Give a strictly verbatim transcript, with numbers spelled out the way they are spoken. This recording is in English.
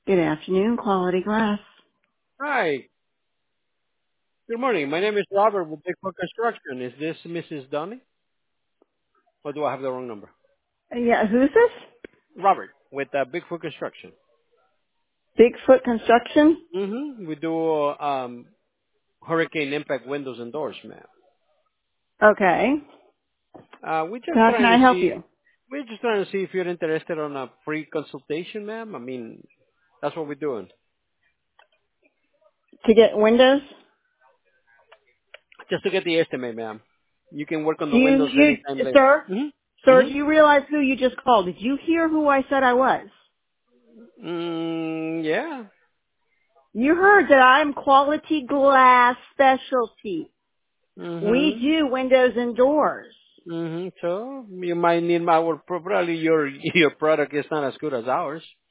Good afternoon, Quality Glass. Hi. Good morning. My name is Robert with Bigfoot Construction. Is this Missus Donny? Or do I have the wrong number? Uh, Yeah, who's this? Robert with uh, Bigfoot Construction. Bigfoot Construction? Mm-hmm. We do um, hurricane impact windows and doors, ma'am. Okay. Uh, we're just How can trying I to help see. you? We're just trying to see if you're interested on a free consultation, ma'am. I mean, that's what we're doing. To get windows? Just to get the estimate, ma'am. You can work on Do the you, windows you, anytime later. sir? Mm-hmm. Sir, do Mm-hmm. you realize who you just called? Did you hear who I said I was? Mm, yeah. You heard that I'm Quality Glass Specialty. We Mm-hmm. do windows and doors. Mm-hmm. So you might need our probably your your product is not as good as ours.